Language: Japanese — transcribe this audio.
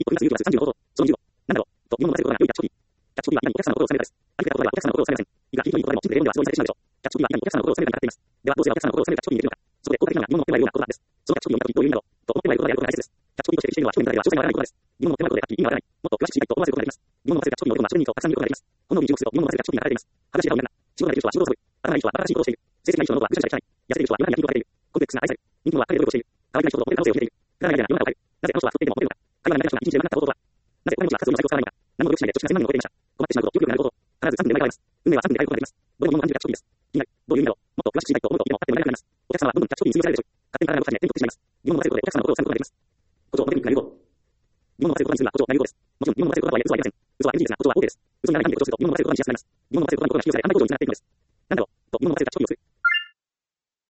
と振ります勇気は30のことその20を、なんだろう、と、日本の忘れることが良いキャッチコピー。キャッチコピーは今にお客様の心を収めるです。ありがとうございます。お客様の心を収めません。いくらヒントに言葉でもチンプで読んでは質問されてしまうでしょう。キャッチコピーは今にお客様の心を収めるにかかっています。では、どうすればお客様の心を収めるキャッチコピーにできるのか。そこで効果的なのが日本の持ってないような言葉です。そのキャッチコピーを見たときどういう意味だろうと思ってないことがやることが大切です。キャッチコピーとして適しているのは去年からでは詳細がわからないことです。日本の持ってないことではっきり意味がわからない。もっと詳しく知りたいと思わせることができます。日本の忘れるキャッチコピーのことは自分にとたくさん見ることができます。本能に注目すると日本の忘れるキャッチコピーが書かれています。話し合う面だ。仕事ができる人は仕事をする。頭がいい人は新しいことをしている。成績がいい人の喉はぐしゃぐしゃい。痩せている人は夜中に焼き肉を食べている。コンプレックスが愛される。人気者は彼で努力をしている。可愛い人とモテる可能性を秘めている。くだらないような世の中を変える。なぜあの人は太っていてもモテるのか。会話が苦手な人が一日で学んだこととは。なぜお金持ちは活動の最強を使わないのか。何も努力しないで貯蓄が1000万人を超えていました。困ってしまうこと、よくなること。必ず3分で毎回ます。運命は3分で変えることができます。どれも日本の30キャッチコピーです。気になる。どういう意味だろう。もっと詳しく知りたいと思うと、でも勝手に学べなくなります。お客様はどんどんキャッチコピーに通用されるでしょう。勝手に体を動かしないで手に取ってしまいます。日本の忘れることでお客様の心をつかむことができます。故障、モテる、なること。日本の忘れることにするのは故障、なることです。